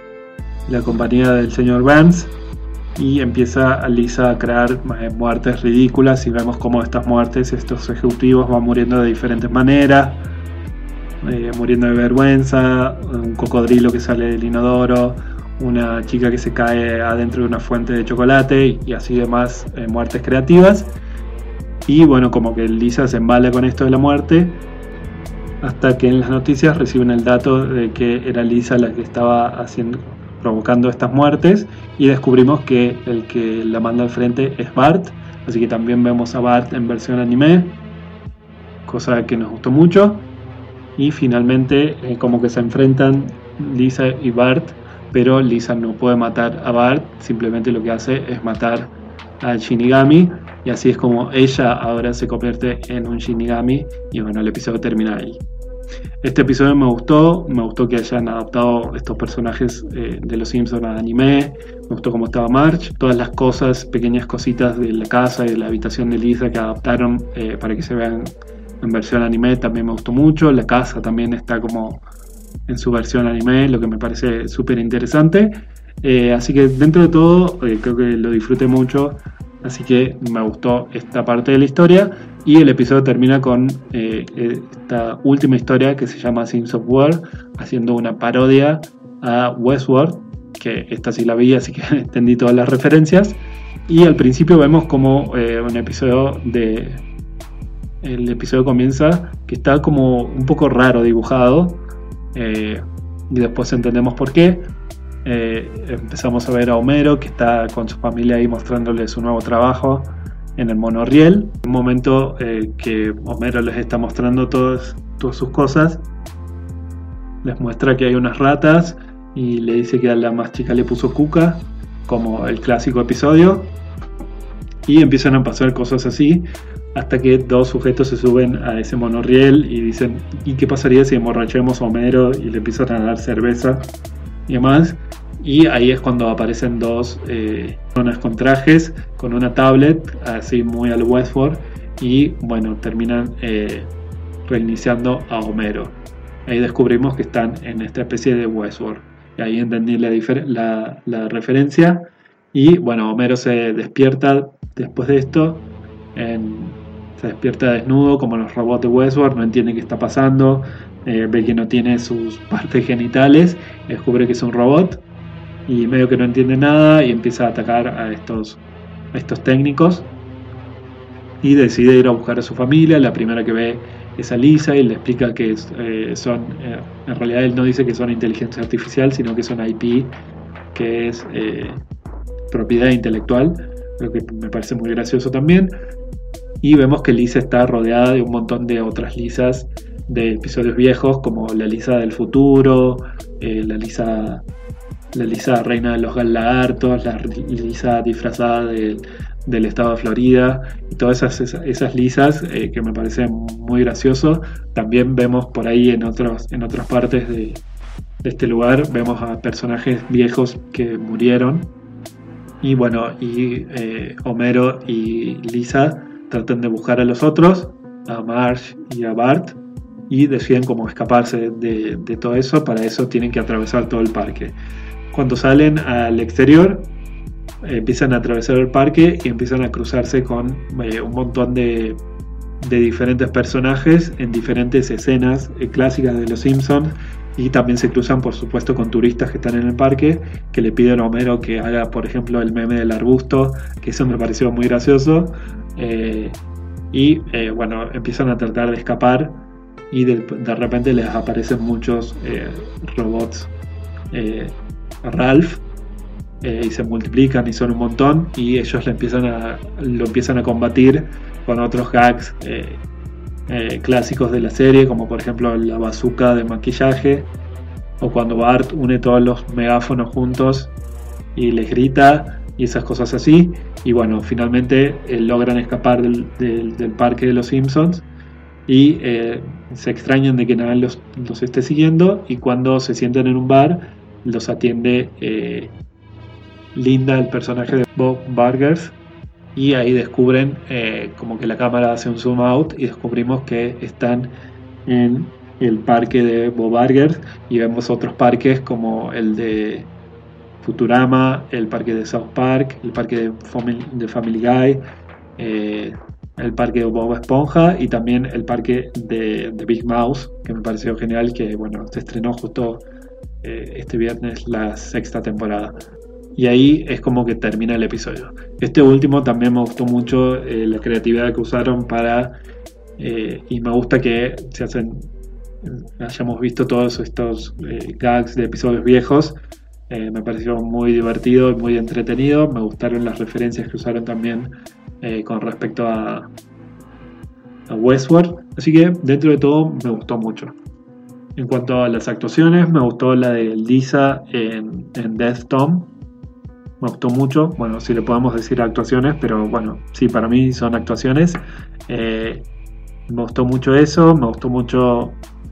del señor Burns, y empieza Lisa a crear muertes ridículas, y vemos cómo estas muertes, estos ejecutivos van muriendo de diferentes maneras, muriendo de vergüenza, un cocodrilo que sale del inodoro, una chica que se cae adentro de una fuente de chocolate, y así demás muertes creativas. Y bueno, como que Lisa se embala con esto de la muerte, hasta que en las noticias reciben el dato de que era Lisa la que estaba provocando estas muertes, y descubrimos que el que la manda al frente es Bart. Así que también vemos a Bart en versión anime, cosa que nos gustó mucho. Y finalmente como que se enfrentan Lisa y Bart, pero Lisa no puede matar a Bart, simplemente lo que hace es matar al Shinigami, y así es como ella ahora se convierte en un Shinigami. Y bueno, el episodio termina ahí. Este episodio me gustó que hayan adaptado estos personajes de los Simpsons a anime. Me gustó cómo estaba Marge, todas las cosas, pequeñas cositas de la casa y de la habitación de Lisa que adaptaron para que se vean en versión anime, también me gustó mucho. La casa también está como en su versión anime, lo que me parece súper interesante. Así que dentro de todo creo que lo disfruté mucho, así que me gustó esta parte de la historia. Y el episodio termina con esta última historia que se llama Simpsons World, haciendo una parodia a Westworld, que esta sí la vi, así que entendí todas las referencias. Y al principio vemos como el episodio comienza que está como un poco raro dibujado, y después entendemos por qué. Empezamos a ver a Homero, que está con su familia ahí mostrándole su nuevo trabajo en el monorriel. Un momento que Homero les está mostrando todas sus cosas, les muestra que hay unas ratas y le dice que a la más chica le puso Cuca, como el clásico episodio, y empiezan a pasar cosas así hasta que dos sujetos se suben a ese monorriel y dicen: ¿y qué pasaría si emborrachemos a Homero? Y le empiezan a dar cerveza y demás. Y ahí es cuando aparecen dos personas con trajes, con una tablet, así muy al Westworld, y bueno, terminan reiniciando a Homero. Ahí descubrimos que están en esta especie de Westworld. y ahí entendí la referencia. Y bueno, Homero se despierta después de esto, se despierta desnudo como los robots de Westworld, no entiende qué está pasando, ve que no tiene sus partes genitales, descubre que es un robot y medio que no entiende nada y empieza a atacar a estos técnicos y decide ir a buscar a su familia. La primera que ve es a Lisa y le explica que en realidad él no dice que son inteligencia artificial, sino que son IP, que es propiedad intelectual, lo que me parece muy gracioso también. Y vemos que Lisa está rodeada de un montón de otras Lisas de episodios viejos, como la Lisa del futuro, la Lisa reina de los lagartos, la Lisa disfrazada del estado de Florida, y todas esas Lisas que me parecen muy gracioso. También vemos por ahí en otras partes de este lugar, vemos a personajes viejos que murieron. Y bueno, Homero y Lisa tratan de buscar a los otros, a Marge y a Bart, y deciden cómo escaparse de todo eso. Para eso tienen que atravesar todo el parque. Cuando salen al exterior, empiezan a atravesar el parque y empiezan a cruzarse con un montón de diferentes personajes en diferentes escenas clásicas de Los Simpsons, y también se cruzan por supuesto con turistas que están en el parque, que le piden a Homero que haga por ejemplo el meme del arbusto, que eso me pareció muy gracioso, y bueno, empiezan a tratar de escapar y de repente les aparecen muchos robots Ralph, y se multiplican y son un montón, y ellos lo empiezan a combatir con otros gags clásicos de la serie, como por ejemplo la bazooka de maquillaje, o cuando Bart une todos los megáfonos juntos y les grita, y esas cosas así. Y bueno, finalmente logran escapar del parque de Los Simpsons, y se extrañan de que nadie los esté siguiendo, y cuando se sientan en un bar los atiende Linda, el personaje de Bob Burgers, y ahí descubren como que la cámara hace un zoom out y descubrimos que están en el parque de Bob Burgers, y vemos otros parques como el de Futurama, el parque de South Park, el parque de Family Guy, el parque de Bob Esponja, y también el parque de Big Mouse, que me pareció genial, que bueno, se estrenó justo este viernes la 6ª temporada. Y ahí es como que termina el episodio. Este último también me gustó mucho, la creatividad que usaron y me gusta que hayamos visto todos estos gags de episodios viejos. Me pareció muy divertido y muy entretenido. Me gustaron las referencias que usaron también con respecto a Westworld. Así que dentro de todo me gustó mucho. En cuanto a las actuaciones, me gustó la de Lisa en Death Tom. Me gustó mucho. Bueno, si le podemos decir actuaciones, pero bueno, sí, para mí son actuaciones. Me gustó mucho eso. Me gustó mucho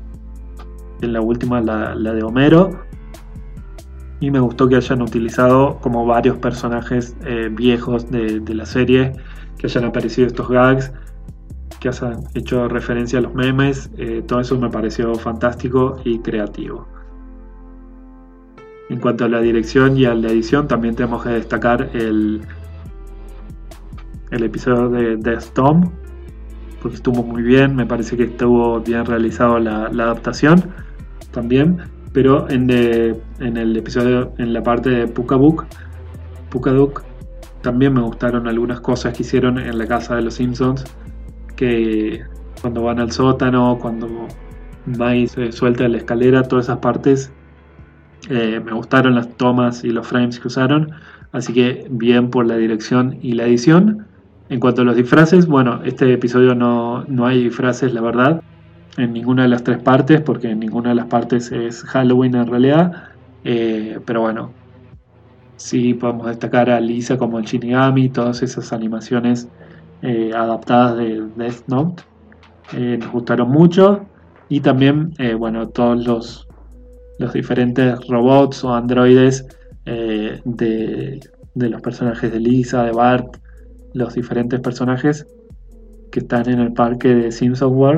en la última, la de Homero. Y me gustó que hayan utilizado como varios personajes viejos de la serie, que hayan aparecido estos gags, que hayan hecho referencia a los memes. Todo eso me pareció fantástico y creativo. En cuanto a la dirección y a la edición, también tenemos que destacar el episodio de Death Tom, porque estuvo muy bien. Me parece que estuvo bien realizado la adaptación también. Pero en el episodio, en la parte de Pukadook, también me gustaron algunas cosas que hicieron en la casa de los Simpsons, que cuando van al sótano, cuando Maggie se suelta de la escalera, todas esas partes me gustaron las tomas y los frames que usaron, así que bien por la dirección y la edición. En cuanto a los disfraces, bueno, este episodio no hay disfraces, la verdad, en ninguna de las 3 partes, porque en ninguna de las partes es Halloween en realidad, pero bueno, sí podemos destacar a Lisa como el Shinigami, todas esas animaciones adaptadas de Death Note nos gustaron mucho. Y también bueno, todos los diferentes robots o androides de los personajes de Lisa, de Bart, los diferentes personajes que están en el parque de Simpsons World,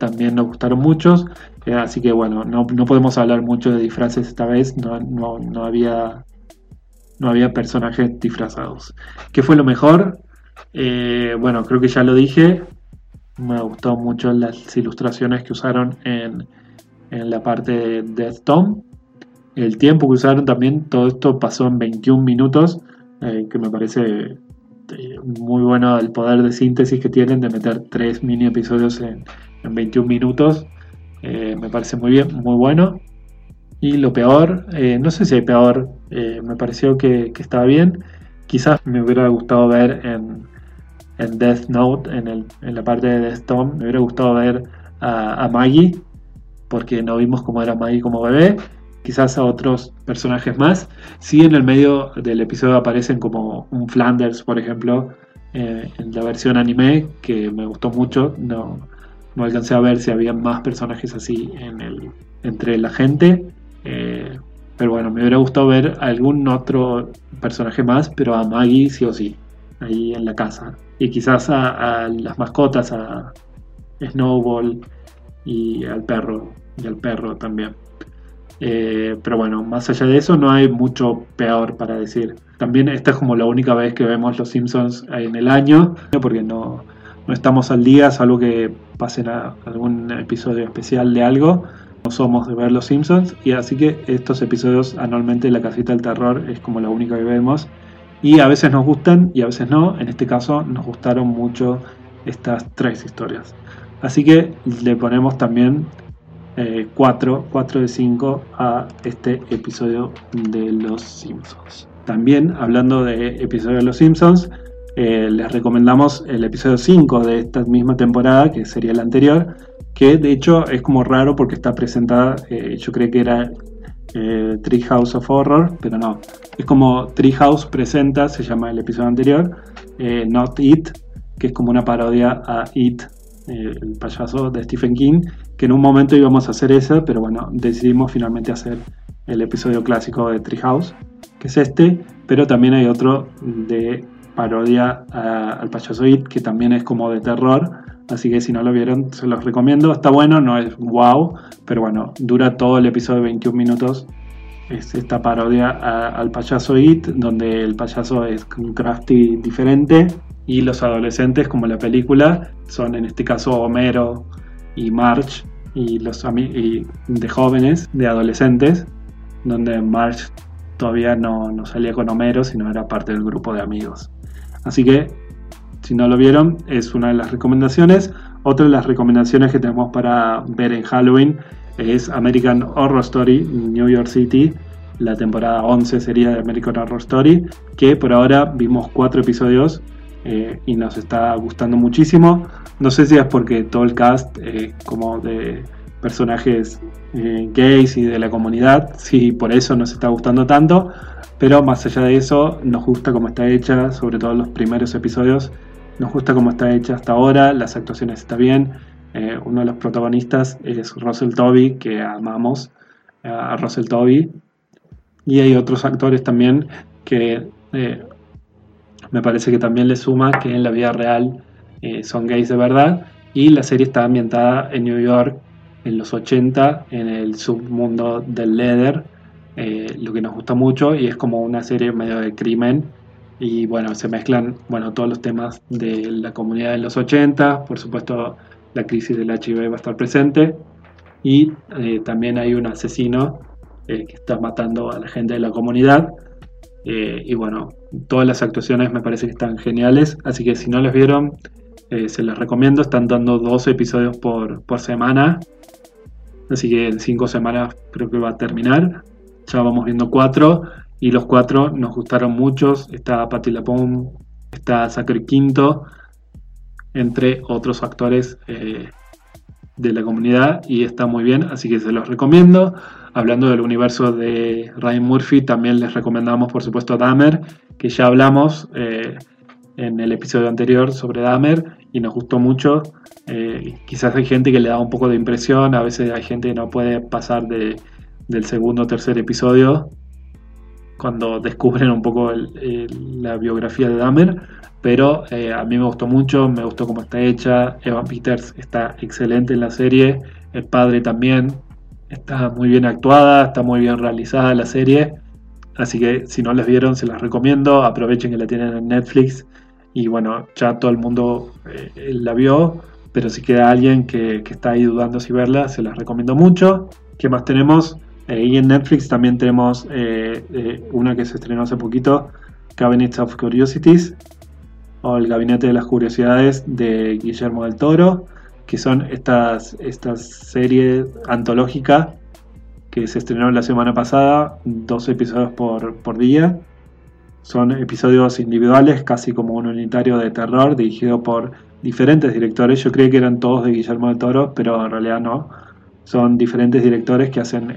también nos gustaron muchos, así que bueno, no podemos hablar mucho de disfraces esta vez, no había personajes disfrazados. ¿Qué fue lo mejor? Bueno, creo que ya lo dije, me gustó mucho las ilustraciones que usaron en la parte de Death Tom, el tiempo que usaron también, todo esto pasó en 21 minutos, que me parece muy bueno el poder de síntesis que tienen de meter 3 mini episodios en 21 minutos, me parece muy bien, muy bueno. Y lo peor, no sé si hay peor, me pareció que estaba bien, quizás me hubiera gustado ver en Death Note, en la parte de Death Tom, me hubiera gustado ver a Maggie, porque no vimos cómo era Maggie como bebé, quizás a otros personajes más. Sí, en el medio del episodio aparecen como un Flanders, por ejemplo, en la versión anime, que me gustó mucho. No alcancé a ver si había más personajes así entre la gente, pero bueno, me hubiera gustado ver algún otro personaje más, pero a Maggie sí o sí, ahí en la casa, y quizás a las mascotas, a Snowball y al perro también. Pero bueno, más allá de eso no hay mucho peor para decir. También esta es como la única vez que vemos Los Simpsons en el año, porque no estamos al día, salvo que pasen a algún episodio especial de algo. No somos de ver Los Simpsons, y así que estos episodios anualmente La Casita del Terror es como la única que vemos, y a veces nos gustan y a veces no. En este caso nos gustaron mucho estas 3 historias, así que le ponemos también 4 de 5 a este episodio de Los Simpsons. También, hablando de episodios de Los Simpsons, les recomendamos el episodio 5 de esta misma temporada, que sería el anterior, que de hecho es como raro porque está presentada, yo creí que era Treehouse of Horror, pero no, es como Treehouse presenta, se llama el episodio anterior, Not It, que es como una parodia a It, el payaso de Stephen King, que en un momento íbamos a hacer esa, pero bueno, decidimos finalmente hacer el episodio clásico de Treehouse, que es este, pero también hay otro de parodia al payaso It, que también es como de terror, así que si no lo vieron se los recomiendo. Está bueno, no es wow, pero bueno, dura todo el episodio de 21 minutos. Es esta parodia al payaso It, donde el payaso es un crafty diferente y los adolescentes, como la película, son en este caso Homero y Marge, y de jóvenes, de adolescentes, donde Marge todavía no salía con Homero, sino era parte del grupo de amigos. Así que si no lo vieron, es una de las recomendaciones. Otra de las recomendaciones que tenemos para ver en Halloween es American Horror Story New York City. La temporada 11 sería de American Horror Story, que por ahora vimos 4 episodios y nos está gustando muchísimo. No sé si es porque todo el cast como de personajes gays y de la comunidad, sí, por eso nos está gustando tanto, pero más allá de eso nos gusta cómo está hecha, sobre todo los primeros episodios. Nos gusta cómo está hecha hasta ahora, las actuaciones están bien. Uno de los protagonistas es Russell Tovey, que amamos a Russell Tovey. Y hay otros actores también que me parece que también le suma que en la vida real son gays de verdad. Y la serie está ambientada en New York en los 80, en el submundo del leather, lo que nos gusta mucho, y es como una serie medio de crimen. Y bueno, se mezclan todos los temas de la comunidad de los 80, por supuesto la crisis del HIV va a estar presente, y también hay un asesino que está matando a la gente de la comunidad, y bueno, todas las actuaciones me parece que están geniales, así que si no les vieron, se les recomiendo. Están dando 12 episodios por semana, así que en 5 semanas creo que va a terminar. Ya vamos viendo 4, y los 4 nos gustaron muchos. Está Patti LuPone, está Zachary Quinto, entre otros actores de la comunidad, y está muy bien, así que se los recomiendo. Hablando del universo de Ryan Murphy, también les recomendamos por supuesto Dahmer, que ya hablamos en el episodio anterior sobre Dahmer y nos gustó mucho. Quizás hay gente que le da un poco de impresión, a veces hay gente que no puede pasar del segundo o tercer episodio cuando descubren un poco la biografía de Dahmer, pero a mí me gustó mucho, me gustó cómo está hecha. Evan Peters está excelente en la serie, el padre también, está muy bien actuada, está muy bien realizada la serie, así que si no las vieron se las recomiendo, aprovechen que la tienen en Netflix, y bueno, ya todo el mundo la vio, pero si queda alguien que está ahí dudando si verla, se las recomiendo mucho. ¿Qué más tenemos? Y en Netflix también tenemos una que se estrenó hace poquito, Cabinet of Curiosities, o El Gabinete de las Curiosidades de Guillermo del Toro, que son estas series antológicas que se estrenó la semana pasada, 2 episodios por día. Son episodios individuales, casi como un unitario de terror, dirigido por diferentes directores. Yo creí que eran todos de Guillermo del Toro, pero en realidad no. Son diferentes directores que hacen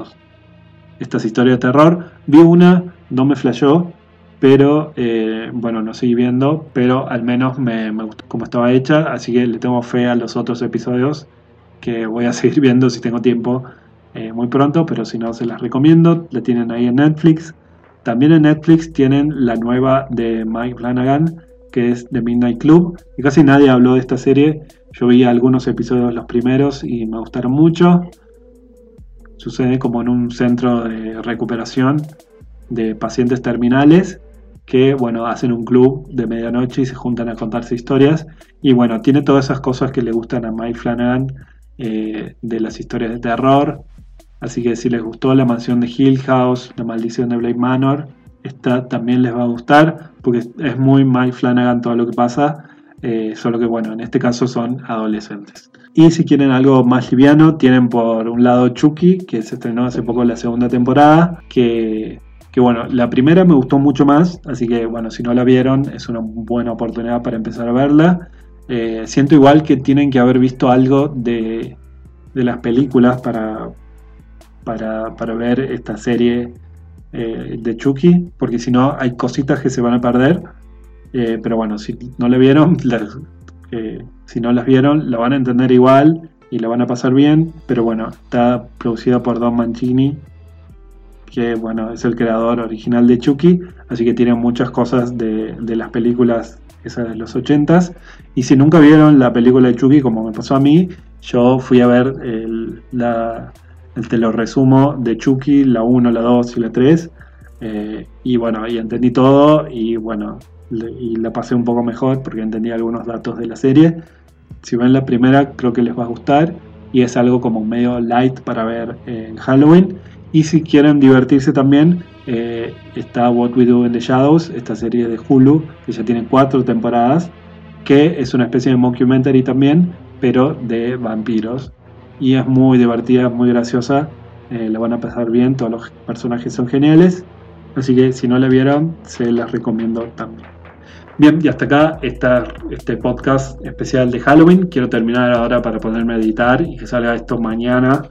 estas historias de terror. Vi una, no me flashó, pero bueno, no seguí viendo, pero al menos me gustó cómo estaba hecha, así que le tengo fe a los otros episodios, que voy a seguir viendo si tengo tiempo muy pronto, pero si no se las recomiendo. La tienen ahí en Netflix. También en Netflix tienen la nueva de Mike Flanagan, que es The Midnight Club, y casi nadie habló de esta serie. Yo vi algunos episodios, los primeros, y me gustaron mucho. Sucede como en un centro de recuperación de pacientes terminales que, bueno, hacen un club de medianoche y se juntan a contarse historias. Y bueno, tiene todas esas cosas que le gustan a Mike Flanagan, de las historias de terror. Así que si les gustó La Mansión de Hill House, La Maldición de Bly Manor, esta también les va a gustar, porque es muy Mike Flanagan todo lo que pasa, solo que bueno, en este caso son adolescentes. Y si quieren algo más liviano, tienen por un lado Chucky, que se estrenó hace poco la segunda temporada, que bueno, la primera me gustó mucho más, así que bueno, si no la vieron es una buena oportunidad para empezar a verla. Siento igual que tienen que haber visto algo de las películas para ver esta serie de Chucky, porque si no hay cositas que se van a perder, pero bueno, si no la vieron, si no las vieron, la van a entender igual y la van a pasar bien. Pero bueno, está producida por Don Mancini, que bueno, es el creador original de Chucky, así que tiene muchas cosas de las películas esas de los 80s. Y si nunca vieron la película de Chucky, como me pasó a mí, yo fui a ver te lo resumo de Chucky, la 1, la 2 y la 3, y bueno, y entendí todo, y bueno, y la pasé un poco mejor porque entendí algunos datos de la serie. Si ven la primera, creo que les va a gustar, y es algo como medio light para ver en Halloween. Y si quieren divertirse también, está What We Do in the Shadows, esta serie de Hulu, que ya tiene 4 temporadas, que es una especie de mockumentary también, pero de vampiros. Y es muy divertida, muy graciosa, la van a pasar bien, todos los personajes son geniales, así que si no la vieron, se las recomiendo también. Bien, y hasta acá está este podcast especial de Halloween. Quiero terminar ahora para ponerme a editar y que salga esto mañana.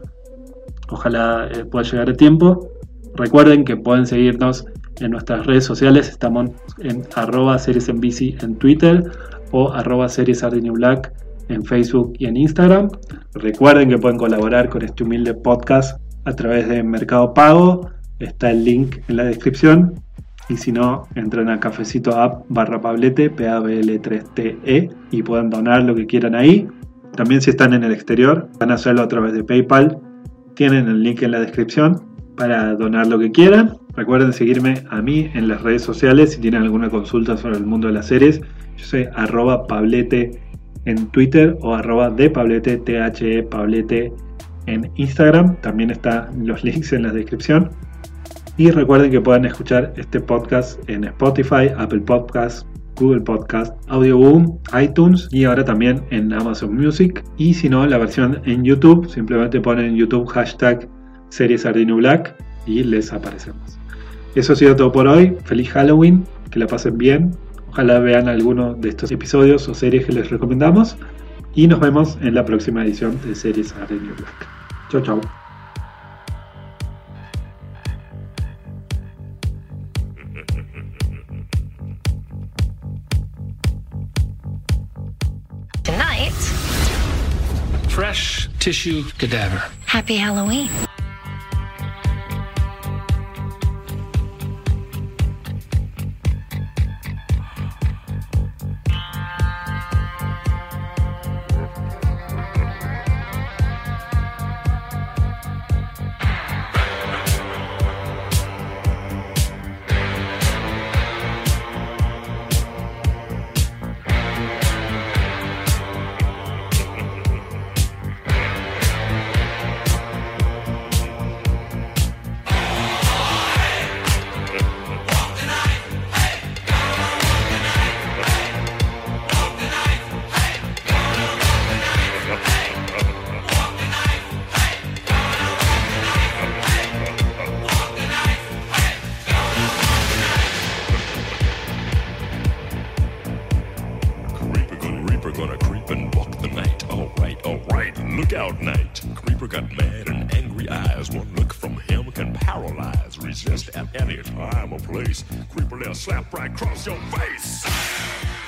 Ojalá pueda llegar a tiempo. Recuerden que pueden seguirnos en nuestras redes sociales, estamos en @seriesenbici en Twitter o @seriesardiniblack en Facebook y en Instagram. Recuerden que pueden colaborar con este humilde podcast a través de Mercado Pago. Está el link en la descripción. Y si no, entren a cafecito.app/Pablete, PABL3TE, y pueden donar lo que quieran ahí. También si están en el exterior, van a hacerlo a través de PayPal. Tienen el link en la descripción para donar lo que quieran. Recuerden seguirme a mí en las redes sociales si tienen alguna consulta sobre el mundo de las series. Yo soy @Pablete en Twitter o @depablete, THE Pablete en Instagram. También están los links en la descripción. Y recuerden que pueden escuchar este podcast en Spotify, Apple Podcasts, Google Podcast, Audioboom, iTunes y ahora también en Amazon Music. Y si no, la versión en YouTube, simplemente ponen en YouTube #SeriesSardinoBlack y les aparecemos. Eso ha sido todo por hoy. Feliz Halloween, que la pasen bien. Ojalá vean alguno de estos episodios o series que les recomendamos. Y nos vemos en la próxima edición de Series Sardinio Black. Chau, chau. Tonight, fresh tissue cadaver. Happy Halloween. wild night. Creeper got mad and angry eyes. One look from him can paralyze. Resist at any time or place. Creeper, they'll slap right across your face.